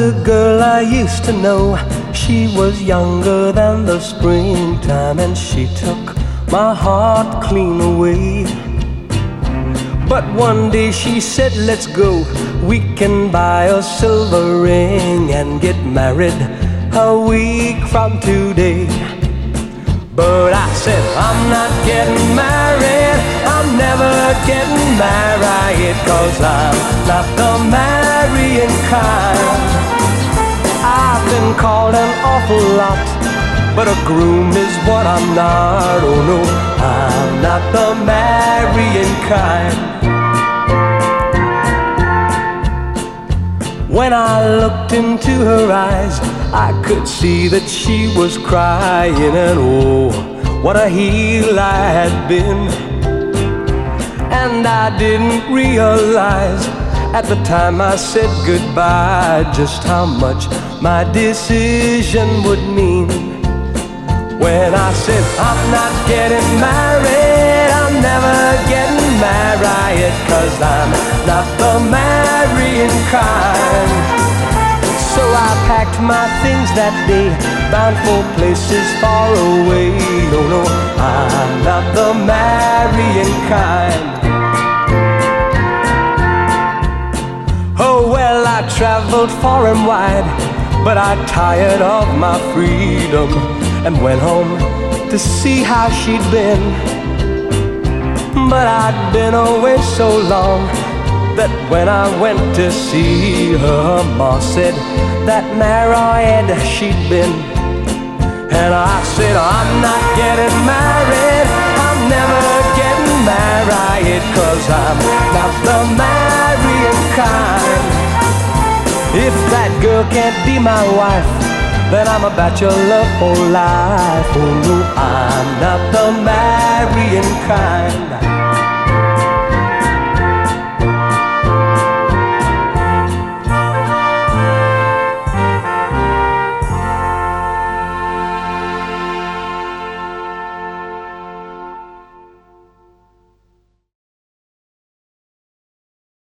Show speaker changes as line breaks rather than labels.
a girl I used to know. She was younger than the springtime, and she took my heart clean away. But one day she said, let's go, we can buy a silver ring and get married a week from today. But I said, I'm not getting married, I'm never getting married, 'cause I'm not the marrying kind. I've been called an awful lot, but a groom is what I'm not. Oh no, I'm not the marrying kind. When I looked into her eyes, I could see that she was crying, and oh, what a heel I had been. And I didn't realize at the time I said goodbye just how much my decision would mean. When I said, I'm not getting married, I'm never getting married, 'cause I'm not the marrying kind. So I packed my things that day, bound for places far away. No, no, I'm not the marrying kind. Oh well, I traveled far and wide, but I tired of my freedom and went home to see how she'd been. But I'd been away so long that when I went to see her, Ma said that married she'd been. And I said, I'm not getting married, I'm never getting married, 'cause I'm not the marrying kind. If that girl can't be my wife, then I'm a bachelor for life. Oh no, I'm not the marrying kind.